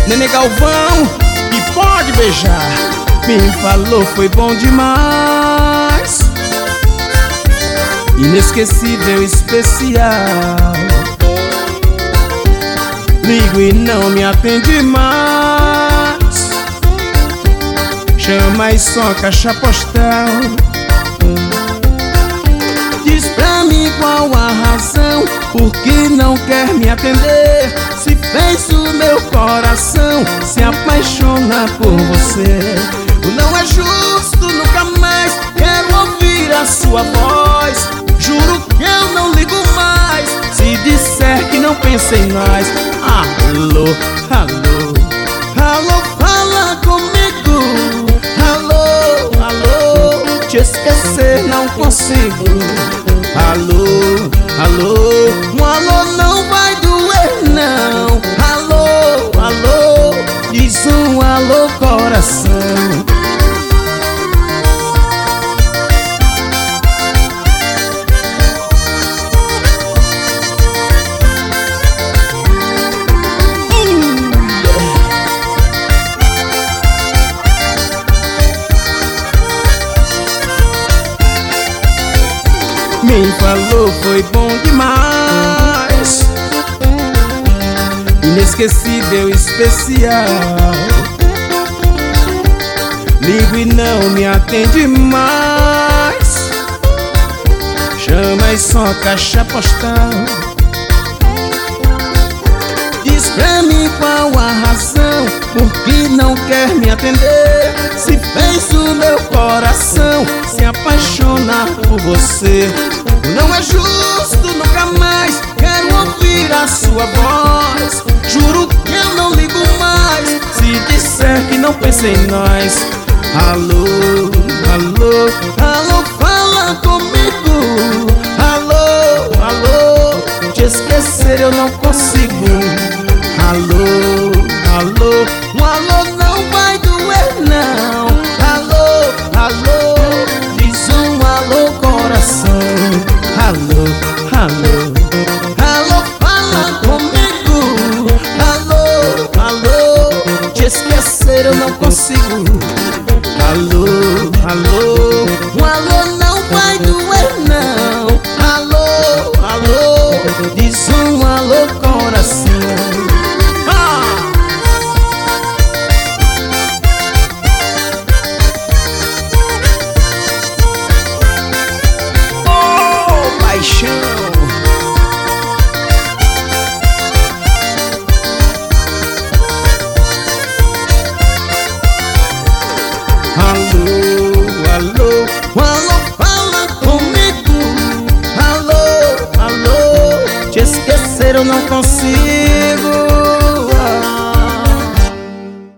Nenê Galvão, e pode beijar. Me falou, foi bom demais, inesquecível, especial. Ligo e não me atende mais, chama e só caixa postal. Diz pra mim qual a razão, por que não quer me atender, se fez o meu coração se apaixonar por você. Não é justo, nunca mais quero ouvir a sua voz. Juro que eu não ligo mais se disser que não pensa em nós. Alô, alô, alô, fala comigo. Alô, alô, te esquecer não consigo. Alô, alô, um alô não vai doer não. Alô, alô, diz um alô coração. Me falou, foi bom demais, inesquecível, especial. Ligo e não me atende mais, chama e só caixa postal. Diz pra mim qual a razão, por que não quer me atender, se fez o meu coração se apaixonar por você. Não é justo, nunca mais quero ouvir a sua voz. Juro que eu não ligo mais se disser que não pensa em nós. Alô, alô, alô, fala comigo. Alô, alô, te esquecer eu não consigo. Alô, alô, um alô não vai doer não. Alô, alô, diz um alô coração. Alô, alô, alô, fala comigo. Alô, alô, te esquecer eu não consigo. Alô, alô, um alô não vai doer não. Alô, alô, diz um alô coração. Alô, alô, alô, fala comigo. Alô, alô, te esquecer eu não consigo.